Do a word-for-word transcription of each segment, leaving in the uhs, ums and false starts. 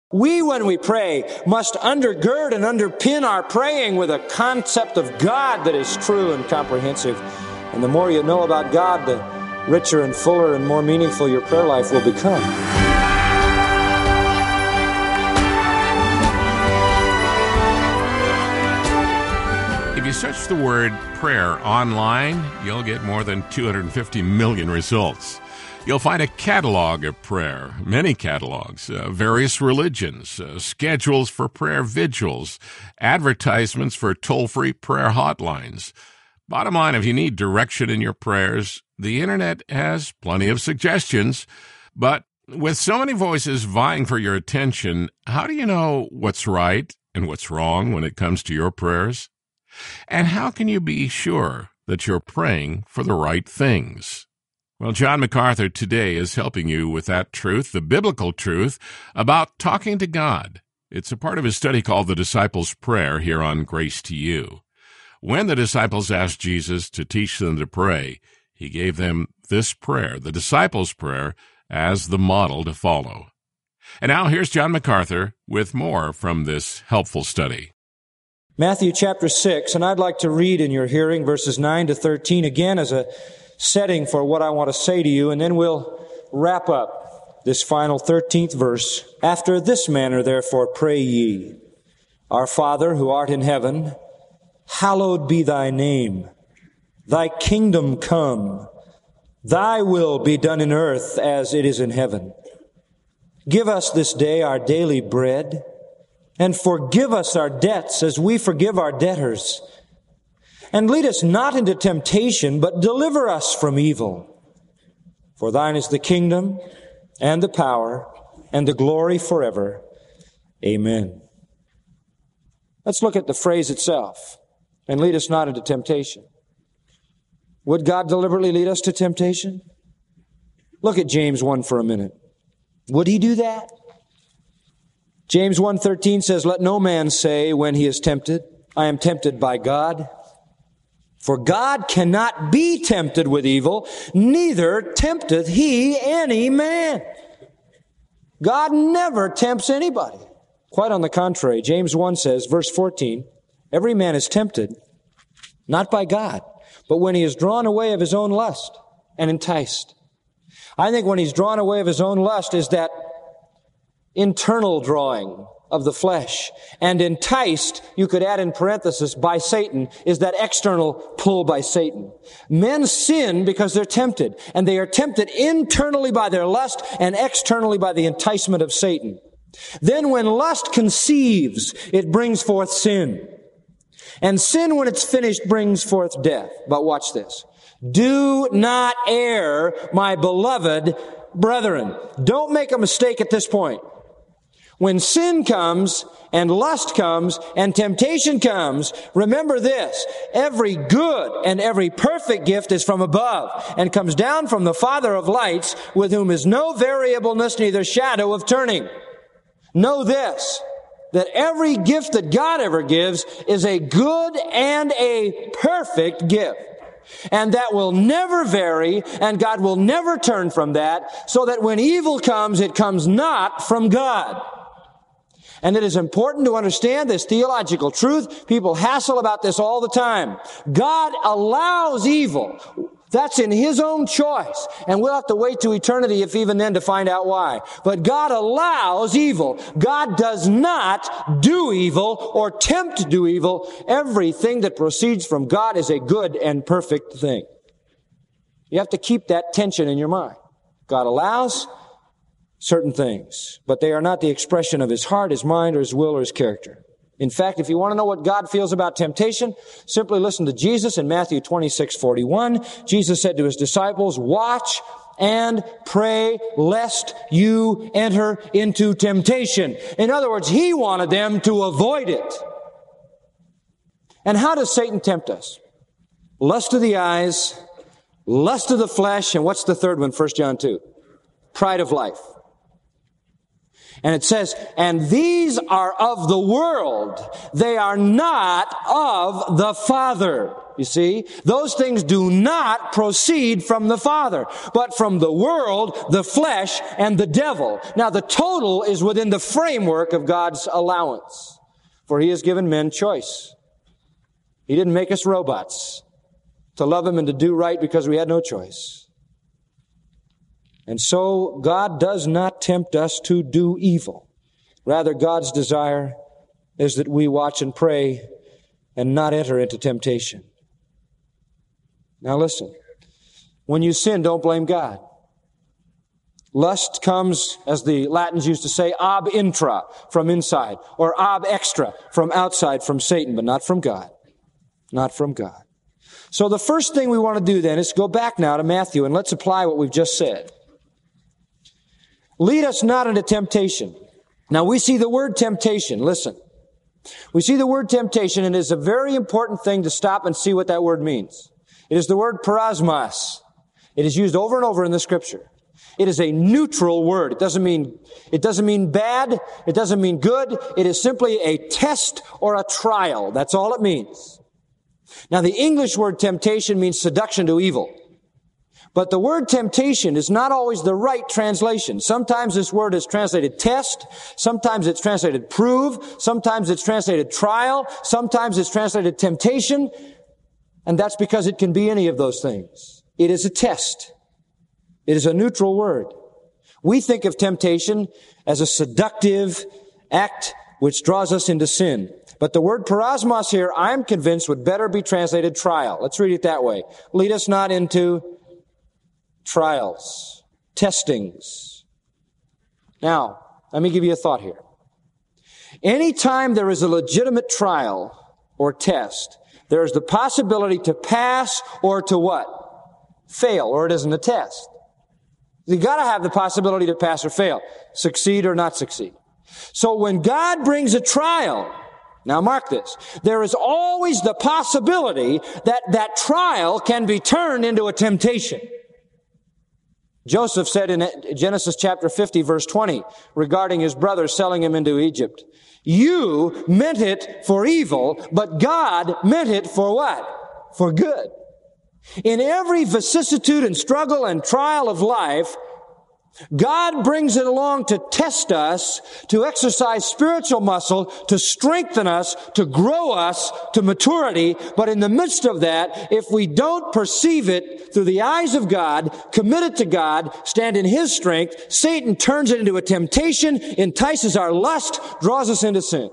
We, when we pray, must undergird and underpin our praying with a concept of God that is true and comprehensive. And the more you know about God, the richer and fuller and more meaningful your prayer life will become. If you search the word prayer online, you'll get more than two hundred fifty million results. You'll find a catalog of prayer, many catalogs, uh, various religions, uh, schedules for prayer vigils, advertisements for toll-free prayer hotlines. Bottom line, if you need direction in your prayers, the internet has plenty of suggestions. But with so many voices vying for your attention, how do you know what's right and what's wrong when it comes to your prayers? And how can you be sure that you're praying for the right things? Well, John MacArthur today is helping you with that truth, the biblical truth, about talking to God. It's a part of his study called The Disciples' Prayer here on Grace to You. When the disciples asked Jesus to teach them to pray, he gave them this prayer, the disciples' prayer, as the model to follow. And now here's John MacArthur with more from this helpful study. Matthew chapter six, and I'd like to read in your hearing verses nine to thirteen again as a setting for what I want to say to you, and then we'll wrap up this final thirteenth verse. After this manner, therefore, pray ye, Our Father, who art in heaven, hallowed be thy name. Thy kingdom come. Thy will be done in earth as it is in heaven. Give us this day our daily bread, and forgive us our debts as we forgive our debtors. And lead us not into temptation, but deliver us from evil. For thine is the kingdom, and the power, and the glory forever. Amen. Let's look at the phrase itself. And lead us not into temptation. Would God deliberately lead us to temptation? Look at James one for a minute. Would he do that? James one thirteen says, Let no man say when he is tempted, I am tempted by God. For God cannot be tempted with evil, neither tempteth he any man. God never tempts anybody. Quite on the contrary, James one says, verse fourteen, Every man is tempted, not by God, but when he is drawn away of his own lust and enticed. I think when he's drawn away of his own lust is that internal drawing of the flesh. And enticed, you could add in parenthesis, by Satan, is that external pull by Satan. Men sin because they're tempted, and they are tempted internally by their lust and externally by the enticement of Satan. Then when lust conceives, it brings forth sin. And sin, when it's finished, brings forth death. But watch this. Do not err, my beloved brethren. Don't make a mistake at this point. When sin comes, and lust comes, and temptation comes, remember this. Every good and every perfect gift is from above, and comes down from the Father of lights, with whom is no variableness, neither shadow of turning. Know this, that every gift that God ever gives is a good and a perfect gift. And that will never vary, and God will never turn from that, so that when evil comes, it comes not from God. And it is important to understand this theological truth. People hassle about this all the time. God allows evil. That's in His own choice. And we'll have to wait to eternity, if even then, to find out why. But God allows evil. God does not do evil or tempt to do evil. Everything that proceeds from God is a good and perfect thing. You have to keep that tension in your mind. God allows certain things, but they are not the expression of His heart, His mind, or His will, or His character. In fact, if you want to know what God feels about temptation, simply listen to Jesus in Matthew twenty-six forty-one. Jesus said to His disciples, Watch and pray lest you enter into temptation. In other words, He wanted them to avoid it. And how does Satan tempt us? Lust of the eyes, lust of the flesh, and what's the third one? First John two. Pride of life. And it says, and these are of the world. They are not of the Father. You see? Those things do not proceed from the Father, but from the world, the flesh, and the devil. Now, the total is within the framework of God's allowance, for He has given men choice. He didn't make us robots to love Him and to do right because we had no choice. And so, God does not tempt us to do evil. Rather, God's desire is that we watch and pray and not enter into temptation. Now listen, when you sin, don't blame God. Lust comes, as the Latins used to say, ab intra, from inside, or ab extra, from outside, from Satan, but not from God. Not from God. So the first thing we want to do then is go back now to Matthew, and let's apply what we've just said. Lead us not into temptation. Now we see the word temptation. Listen. We see the word temptation, and it is a very important thing to stop and see what that word means. It is the word parasmos. It is used over and over in the Scripture. It is a neutral word. It doesn't mean, it doesn't mean bad. It doesn't mean good. It is simply a test or a trial. That's all it means. Now, the English word temptation means seduction to evil. But the word temptation is not always the right translation. Sometimes this word is translated test. Sometimes it's translated prove. Sometimes it's translated trial. Sometimes it's translated temptation. And that's because it can be any of those things. It is a test. It is a neutral word. We think of temptation as a seductive act which draws us into sin. But the word parasmos here, I'm convinced, would better be translated trial. Let's read it that way. Lead us not into trials, testings. Now, let me give you a thought here. Anytime there is a legitimate trial or test, there is the possibility to pass or to what? Fail, or it isn't a test. You gotta have the possibility to pass or fail, succeed or not succeed. So when God brings a trial, now mark this, there is always the possibility that that trial can be turned into a temptation. Joseph said in Genesis chapter fifty, verse twenty, regarding his brothers selling him into Egypt, you meant it for evil, but God meant it for what? For good. In every vicissitude and struggle and trial of life, God brings it along to test us, to exercise spiritual muscle, to strengthen us, to grow us to maturity. But in the midst of that, if we don't perceive it through the eyes of God, commit it to God, stand in His strength, Satan turns it into a temptation, entices our lust, draws us into sin.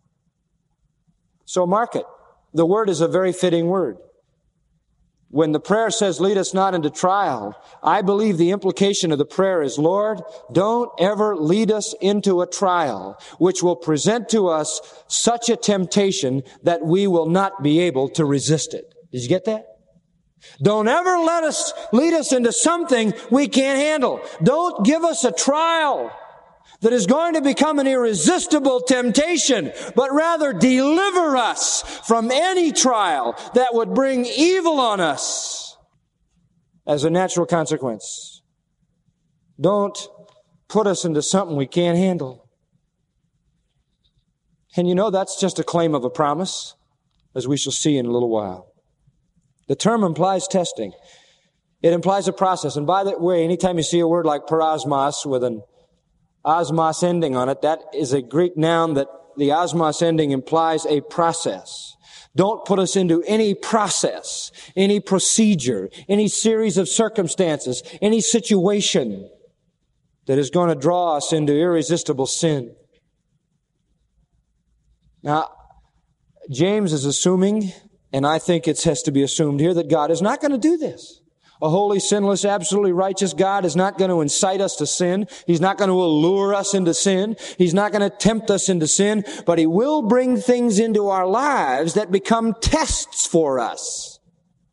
So mark it. The word is a very fitting word. When the prayer says, lead us not into trial, I believe the implication of the prayer is, Lord, don't ever lead us into a trial which will present to us such a temptation that we will not be able to resist it. Did you get that? Don't ever let us lead us into something we can't handle. Don't give us a trial that is going to become an irresistible temptation, but rather deliver us from any trial that would bring evil on us as a natural consequence. Don't put us into something we can't handle. And you know, that's just a claim of a promise, as we shall see in a little while. The term implies testing. It implies a process. And by the way, anytime you see a word like parasmos with an osmos ending on it, that is a Greek noun that the osmos ending implies a process. Don't put us into any process, any procedure, any series of circumstances, any situation that is going to draw us into irresistible sin. Now, James is assuming, and I think it has to be assumed here, that God is not going to do this. A holy, sinless, absolutely righteous God is not going to incite us to sin. He's not going to allure us into sin. He's not going to tempt us into sin, but He will bring things into our lives that become tests for us.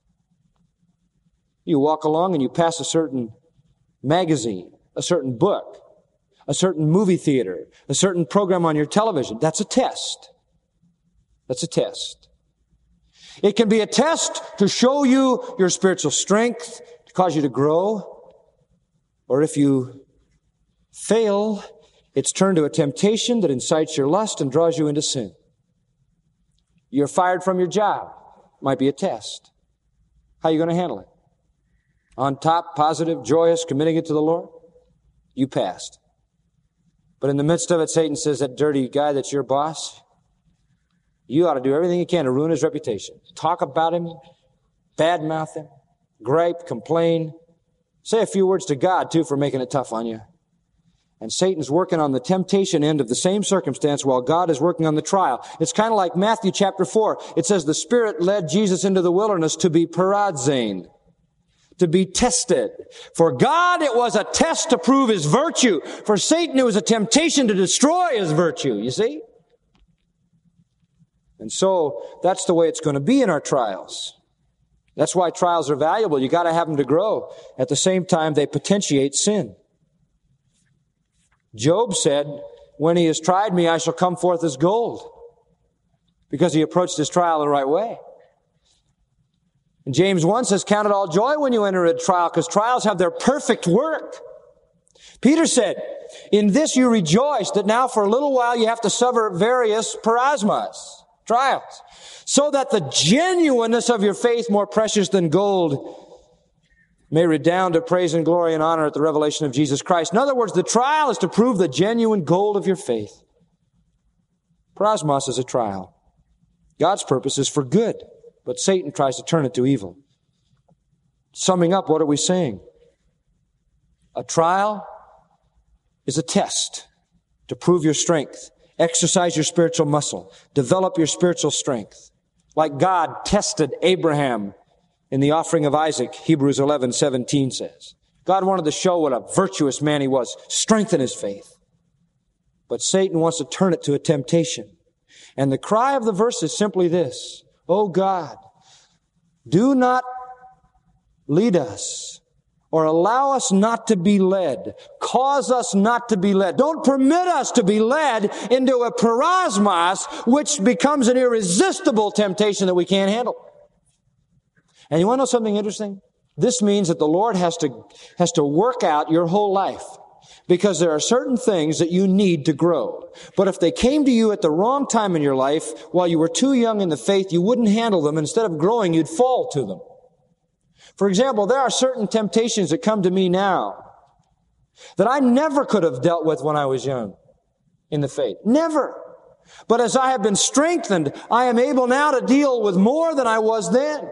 You walk along and you pass a certain magazine, a certain book, a certain movie theater, a certain program on your television. That's a test. That's a test. It can be a test to show you your spiritual strength, to cause you to grow. Or if you fail, it's turned to a temptation that incites your lust and draws you into sin. You're fired from your job. Might be a test. How are you going to handle it? On top, positive, joyous, committing it to the Lord? You passed. But in the midst of it, Satan says, that dirty guy that's your boss, you ought to do everything you can to ruin his reputation. Talk about him, badmouth him, gripe, complain. Say a few words to God, too, for making it tough on you. And Satan's working on the temptation end of the same circumstance while God is working on the trial. It's kind of like Matthew chapter four. It says the Spirit led Jesus into the wilderness to be perazzain, to be tested. For God, it was a test to prove his virtue. For Satan, it was a temptation to destroy his virtue, you see? And so, that's the way it's going to be in our trials. That's why trials are valuable. You got to have them to grow. At the same time, they potentiate sin. Job said, when he has tried me, I shall come forth as gold. Because he approached his trial the right way. And James one says, count it all joy when you enter a trial, because trials have their perfect work. Peter said, in this you rejoice, that now for a little while you have to suffer various parasmas, trials, so that the genuineness of your faith, more precious than gold, may redound to praise and glory and honor at the revelation of Jesus Christ. In other words, the trial is to prove the genuine gold of your faith. Parasmos is a trial. God's purpose is for good, but Satan tries to turn it to evil. Summing up, what are we saying? A trial is a test to prove your strength. Exercise your spiritual muscle. Develop your spiritual strength. Like God tested Abraham in the offering of Isaac, Hebrews eleven seventeen says. God wanted to show what a virtuous man he was, strengthen his faith. But Satan wants to turn it to a temptation. And the cry of the verse is simply this: Oh God, do not lead us or allow us not to be led. Cause us not to be led. Don't permit us to be led into a parasmos, which becomes an irresistible temptation that we can't handle. And you want to know something interesting? This means that the Lord has to, has to work out your whole life, because there are certain things that you need to grow. But if they came to you at the wrong time in your life, while you were too young in the faith, you wouldn't handle them. Instead of growing, you'd fall to them. For example, there are certain temptations that come to me now that I never could have dealt with when I was young in the faith. Never. But as I have been strengthened, I am able now to deal with more than I was then.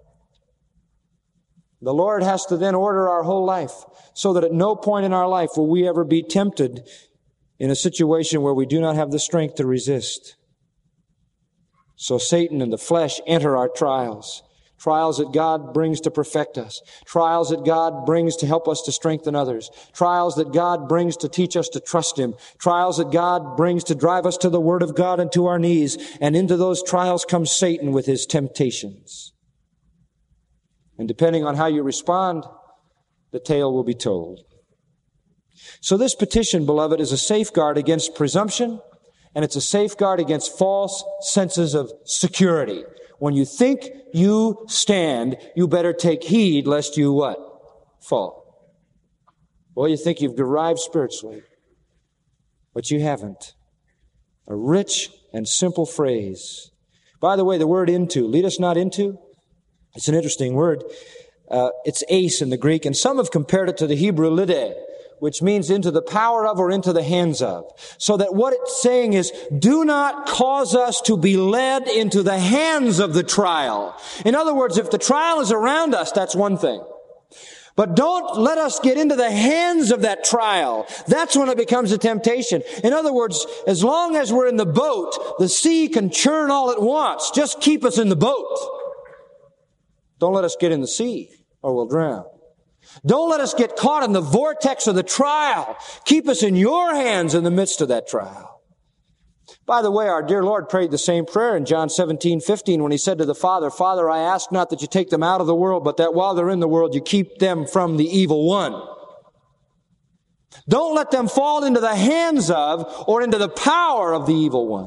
The Lord has to then order our whole life so that at no point in our life will we ever be tempted in a situation where we do not have the strength to resist. So Satan and the flesh enter our trials. Trials that God brings to perfect us. Trials that God brings to help us to strengthen others. Trials that God brings to teach us to trust Him. Trials that God brings to drive us to the Word of God and to our knees. And into those trials comes Satan with his temptations. And depending on how you respond, the tale will be told. So this petition, beloved, is a safeguard against presumption, and it's a safeguard against false senses of security. When you think you stand, you better take heed lest you what? Fall. Well, you think you've arrived spiritually, but you haven't. A rich and simple phrase. By the way, the word into, lead us not into, it's an interesting word. Uh, it's ace in the Greek, and some have compared it to the Hebrew lide, which means into the power of or into the hands of. So that what it's saying is, do not cause us to be led into the hands of the trial. In other words, if the trial is around us, that's one thing. But don't let us get into the hands of that trial. That's when it becomes a temptation. In other words, as long as we're in the boat, the sea can churn all it wants. Just keep us in the boat. Don't let us get in the sea, or we'll drown. Don't let us get caught in the vortex of the trial. Keep us in your hands in the midst of that trial. By the way, our dear Lord prayed the same prayer in John seventeen fifteen when He said to the Father, Father, I ask not that you take them out of the world, but that while they're in the world, you keep them from the evil one. Don't let them fall into the hands of or into the power of the evil one.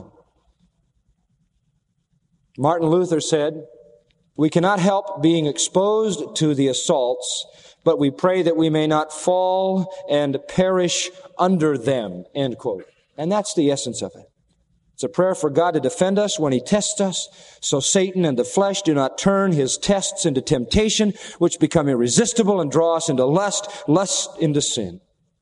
Martin Luther said, we cannot help being exposed to the assaults, but we pray that we may not fall and perish under them, end quote. And that's the essence of it. It's a prayer for God to defend us when He tests us, so Satan and the flesh do not turn his tests into temptation, which become irresistible and draw us into lust, lust into sin.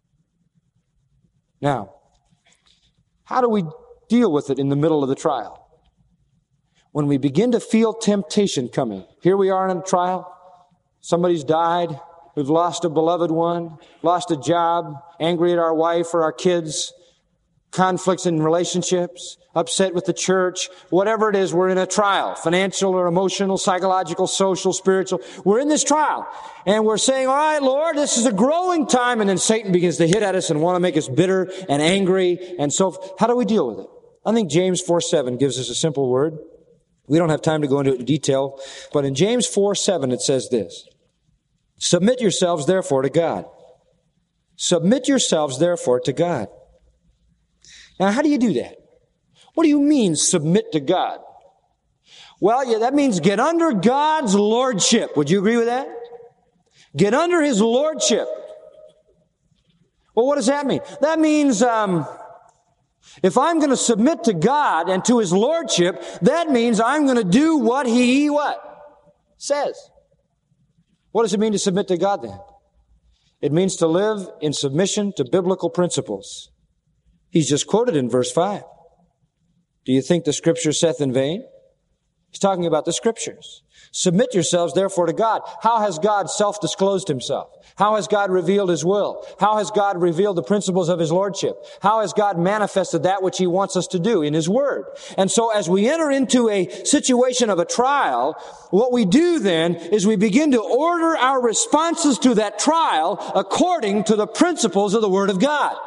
Now, how do we deal with it in the middle of the trial? When we begin to feel temptation coming, here we are in a trial, somebody's died, we've lost a beloved one, lost a job, angry at our wife or our kids, conflicts in relationships, upset with the church, whatever it is, we're in a trial, financial or emotional, psychological, social, spiritual. We're in this trial. And we're saying, all right, Lord, this is a growing time. And then Satan begins to hit at us and want to make us bitter and angry. And so how do we deal with it? I think James four seven gives us a simple word. We don't have time to go into it in detail. But in James four seven, it says this: Submit yourselves, therefore, to God. Submit yourselves, therefore, to God. Now, how do you do that? What do you mean, submit to God? Well, yeah, that means get under God's lordship. Would you agree with that? Get under His lordship. Well, what does that mean? That means, um, if I'm going to submit to God and to His lordship, that means I'm going to do what He, what? Says. What does it mean to submit to God then? It means to live in submission to biblical principles. He's just quoted in verse five. Do you think the Scripture saith in vain? He's talking about the Scriptures. Submit yourselves, therefore, to God. How has God self-disclosed Himself? How has God revealed His will? How has God revealed the principles of His Lordship? How has God manifested that which He wants us to do in His Word? And so as we enter into a situation of a trial, what we do then is we begin to order our responses to that trial according to the principles of the Word of God.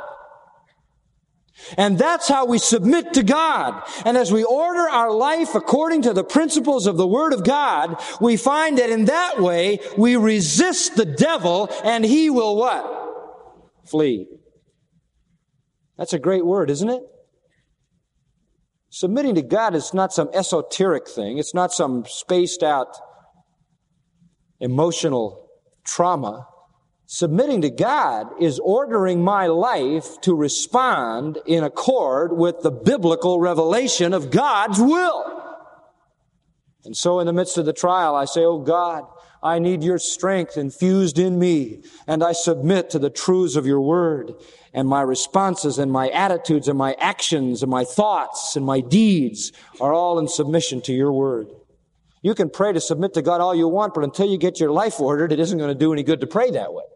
And that's how we submit to God. And as we order our life according to the principles of the Word of God, we find that in that way we resist the devil and he will what? Flee. That's a great word, isn't it? Submitting to God is not some esoteric thing. It's not some spaced out emotional trauma. Submitting to God is ordering my life to respond in accord with the biblical revelation of God's will. And so in the midst of the trial, I say, oh God, I need your strength infused in me, and I submit to the truths of your word, and my responses and my attitudes and my actions and my thoughts and my deeds are all in submission to your word. You can pray to submit to God all you want, but until you get your life ordered, it isn't going to do any good to pray that way.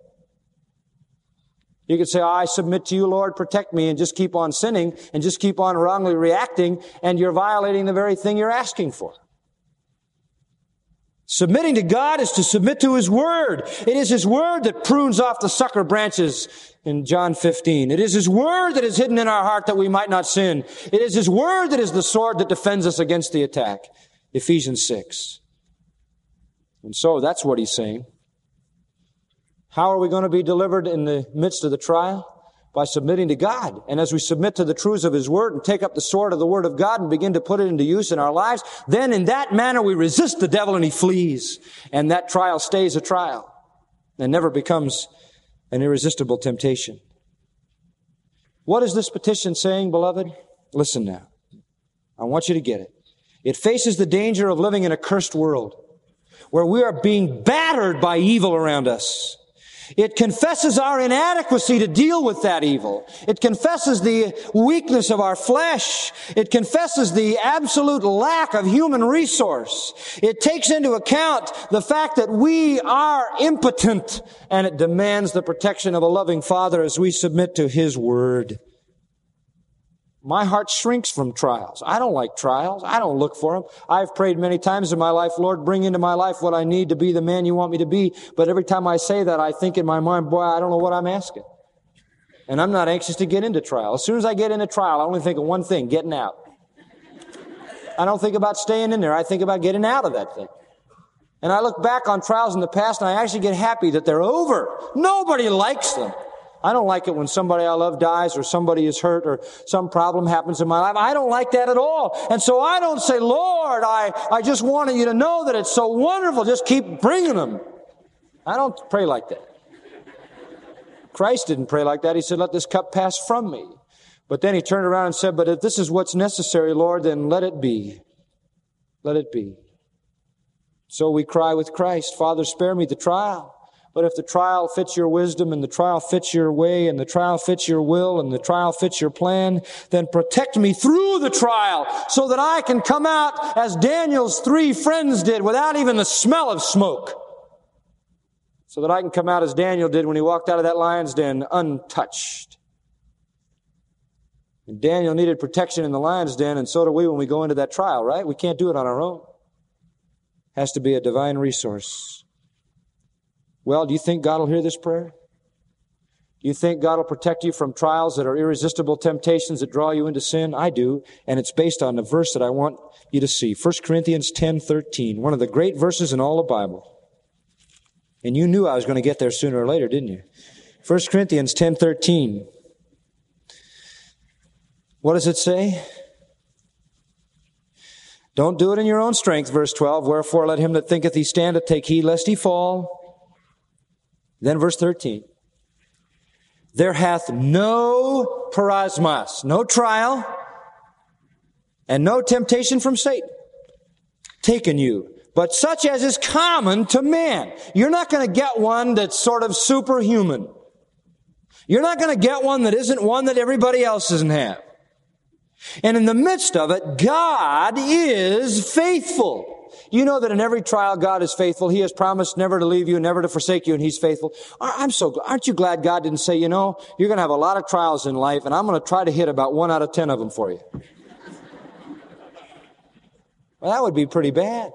You could say, oh, I submit to you, Lord, protect me, and just keep on sinning and just keep on wrongly reacting, and you're violating the very thing you're asking for. Submitting to God is to submit to His Word. It is His Word that prunes off the sucker branches in John fifteen. It is His Word that is hidden in our heart that we might not sin. It is His Word that is the sword that defends us against the attack. Ephesians six. And so that's what he's saying. How are we going to be delivered in the midst of the trial? By submitting to God. And as we submit to the truths of His Word and take up the sword of the Word of God and begin to put it into use in our lives, then in that manner we resist the devil and he flees. And that trial stays a trial and never becomes an irresistible temptation. What is this petition saying, beloved? Listen now. I want you to get it. It faces the danger of living in a cursed world where we are being battered by evil around us. It confesses our inadequacy to deal with that evil. It confesses the weakness of our flesh. It confesses the absolute lack of human resource. It takes into account the fact that we are impotent, and it demands the protection of a loving Father as we submit to His Word. My heart shrinks from trials. I don't like trials. I don't look for them. I've prayed many times in my life, Lord, bring into my life what I need to be the man you want me to be. But every time I say that, I think in my mind, boy, I don't know what I'm asking. And I'm not anxious to get into trial. As soon as I get into trial, I only think of one thing, getting out. I don't think about staying in there. I think about getting out of that thing. And I look back on trials in the past, and I actually get happy that they're over. Nobody likes them. I don't like it when somebody I love dies or somebody is hurt or some problem happens in my life. I don't like that at all. And so I don't say, Lord, I, I just wanted you to know that it's so wonderful. Just keep bringing them. I don't pray like that. Christ didn't pray like that. He said, let this cup pass from me. But then he turned around and said, but if this is what's necessary, Lord, then let it be. Let it be. So we cry with Christ, Father, spare me the trial. But if the trial fits your wisdom, and the trial fits your way, and the trial fits your will, and the trial fits your plan, then protect me through the trial so that I can come out as Daniel's three friends did without even the smell of smoke. So that I can come out as Daniel did when he walked out of that lion's den untouched. And Daniel needed protection in the lion's den, and so do we when we go into that trial, right? We can't do it on our own. It has to be a divine resource. Well, do you think God will hear this prayer? Do you think God will protect you from trials that are irresistible temptations that draw you into sin? I do, and it's based on the verse that I want you to see. First Corinthians ten thirteen, one of the great verses in all the Bible. And you knew I was going to get there sooner or later, didn't you? First Corinthians ten thirteen. What does it say? Don't do it in your own strength, verse twelve. Wherefore let him that thinketh he standeth take heed lest he fall. Then verse thirteen. There hath no parasmas, no trial, and no temptation from Satan taken you, but such as is common to man. You're not going to get one that's sort of superhuman. You're not going to get one that isn't one that everybody else doesn't have. And in the midst of it, God is faithful. You know that in every trial, God is faithful. He has promised never to leave you, never to forsake you, and He's faithful. I'm so, aren't you glad God didn't say, you know, you're going to have a lot of trials in life, and I'm going to try to hit about one out of ten of them for you. Well, that would be pretty bad.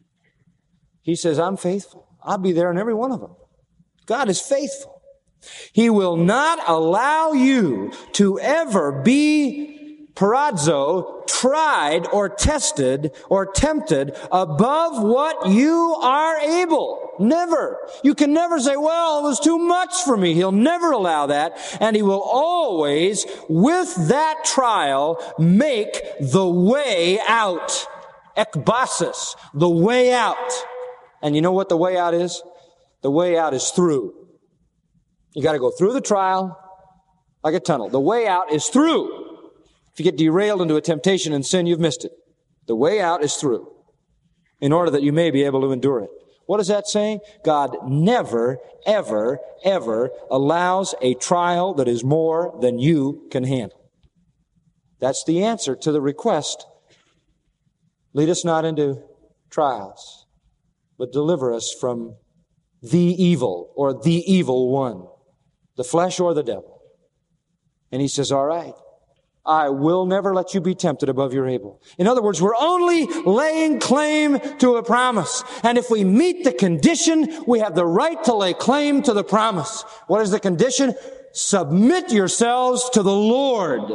He says, I'm faithful. I'll be there in every one of them. God is faithful. He will not allow you to ever be paradzo, tried or tested or tempted above what you are able. Never. You can never say, well, it was too much for me. He'll never allow that. And He will always, with that trial, make the way out. Ekbasis, the way out. And you know what the way out is? The way out is through. You got to go through the trial like a tunnel. The way out is through. If you get derailed into a temptation and sin, you've missed it. The way out is through, in order that you may be able to endure it. What is that saying? God never, ever, ever allows a trial that is more than you can handle. That's the answer to the request. Lead us not into trials, but deliver us from the evil, or the evil one, the flesh or the devil. And He says, all right, I will never let you be tempted above your able. In other words, we're only laying claim to a promise. And if we meet the condition, we have the right to lay claim to the promise. What is the condition? Submit yourselves to the Lord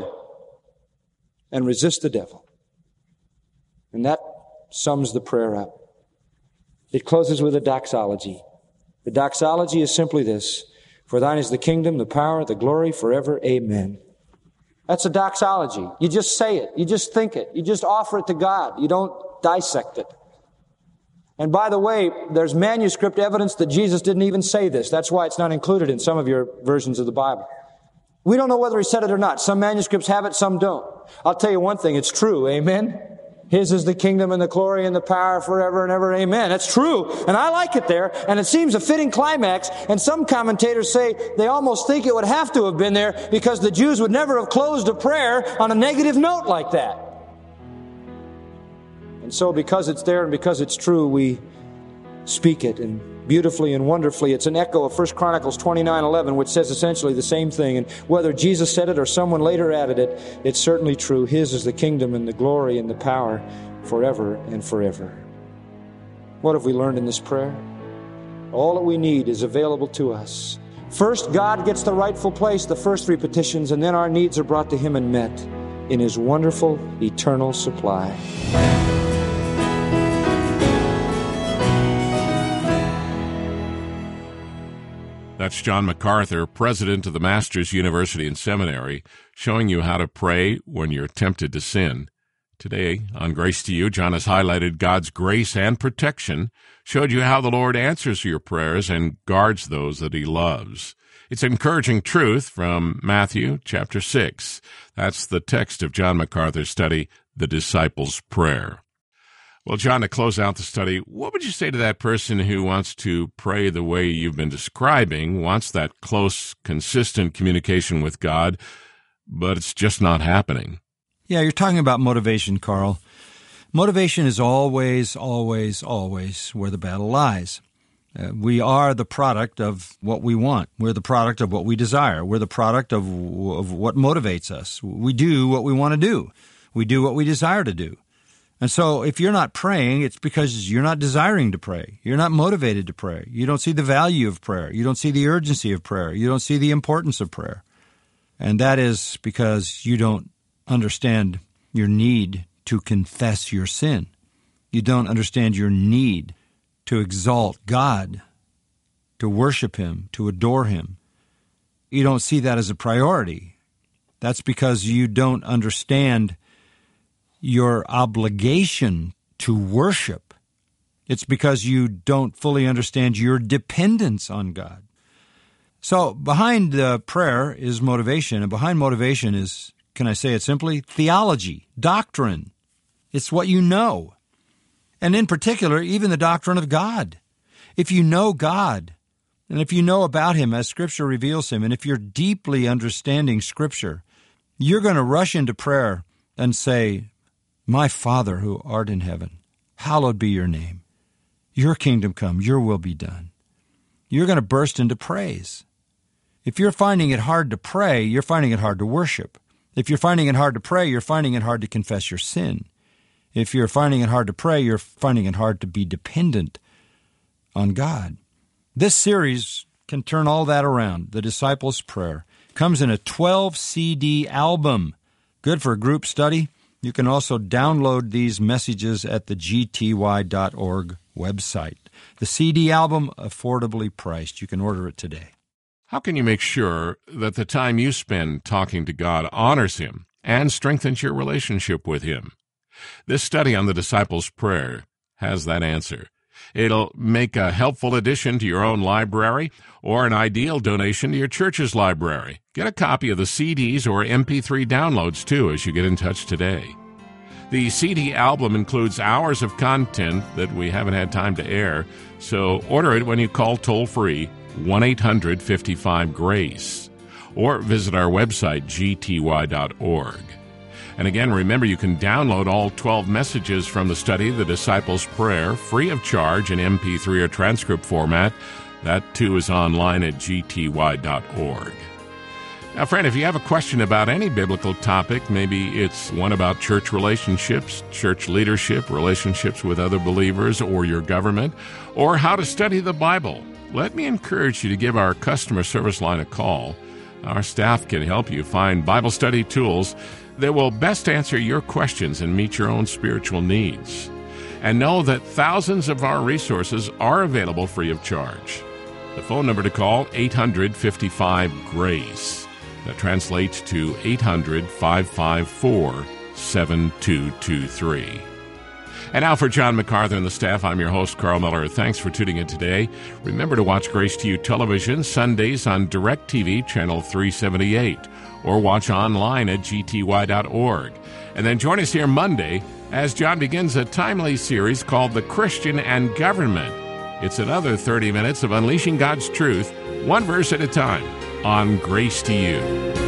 and resist the devil. And that sums the prayer up. It closes with a doxology. The doxology is simply this: for thine is the kingdom, the power, the glory, forever. Amen. That's a doxology. You just say it. You just think it. You just offer it to God. You don't dissect it. And by the way, there's manuscript evidence that Jesus didn't even say this. That's why it's not included in some of your versions of the Bible. We don't know whether He said it or not. Some manuscripts have it, some don't. I'll tell you one thing, it's true. Amen? His is the kingdom and the glory and the power forever and ever. Amen. That's true. And I like it there. And it seems a fitting climax. And some commentators say they almost think it would have to have been there because the Jews would never have closed a prayer on a negative note like that. And so because it's there and because it's true, we speak it. And beautifully and wonderfully, it's an echo of First Chronicles twenty-nine eleven, which says essentially the same thing. And whether Jesus said it or someone later added it, it's certainly true. His is the kingdom and the glory and the power forever and forever. What have we learned in this prayer? All that we need is available to us. First, God gets the rightful place, the first three petitions, and then our needs are brought to Him and met in His wonderful eternal supply. That's John MacArthur, president of the Masters University and Seminary, showing you how to pray when you're tempted to sin. Today, on Grace to You, John has highlighted God's grace and protection, showed you how the Lord answers your prayers and guards those that He loves. It's encouraging truth from Matthew chapter six. That's the text of John MacArthur's study, The Disciples' Prayer. Well, John, to close out the study, what would you say to that person who wants to pray the way you've been describing, wants that close, consistent communication with God, but it's just not happening? Yeah, you're talking about motivation, Carl. Motivation is always, always, always where the battle lies. Uh, we are the product of what we want. We're the product of what we desire. We're the product of, of what motivates us. We do what we want to do. We do what we desire to do. And so if you're not praying, it's because you're not desiring to pray. You're not motivated to pray. You don't see the value of prayer. You don't see the urgency of prayer. You don't see the importance of prayer. And that is because you don't understand your need to confess your sin. You don't understand your need to exalt God, to worship Him, to adore Him. You don't see that as a priority. That's because you don't understand your obligation to worship. It's because you don't fully understand your dependence on God. So behind uh, prayer is motivation, and behind motivation is, can I say it simply, theology, doctrine. It's what you know. And in particular, even the doctrine of God. If you know God, and if you know about Him as Scripture reveals Him, and if you're deeply understanding Scripture, you're going to rush into prayer and say, "My Father who art in heaven, hallowed be your name. Your kingdom come, your will be done." You're going to burst into praise. If you're finding it hard to pray, you're finding it hard to worship. If you're finding it hard to pray, you're finding it hard to confess your sin. If you're finding it hard to pray, you're finding it hard to be dependent on God. This series can turn all that around. The Disciples' Prayer comes in a twelve C D album, good for a group study. You can also download these messages at the G T Y dot org website. The C D album, affordably priced. You can order it today. How can you make sure that the time you spend talking to God honors Him and strengthens your relationship with Him? This study on the Disciples' Prayer has that answer. It'll make a helpful addition to your own library or an ideal donation to your church's library. Get a copy of the C Ds or M P three downloads, too, as you get in touch today. The C D album includes hours of content that we haven't had time to air, so order it when you call toll-free one eight hundred fifty-five GRACE or visit our website, G T Y dot org. And again, remember, you can download all twelve messages from the study, The Disciples' Prayer, free of charge in M P three or transcript format. That, too, is online at G T Y dot org. Now, friend, if you have a question about any biblical topic, maybe it's one about church relationships, church leadership, relationships with other believers or your government, or how to study the Bible, let me encourage you to give our customer service line a call. Our staff can help you find Bible study tools that will best answer your questions and meet your own spiritual needs. And know that thousands of our resources are available free of charge. The phone number to call, eight hundred fifty-five GRACE. That translates to eight hundred, five five four, seven two two three. And now for John MacArthur and the staff, I'm your host, Carl Miller. Thanks for tuning in today. Remember to watch Grace to You Television Sundays on DirecTV, Channel three seventy-eight, or watch online at G T Y dot org. And then join us here Monday as John begins a timely series called The Christian and Government. It's another thirty minutes of unleashing God's truth, one verse at a time, on Grace to You.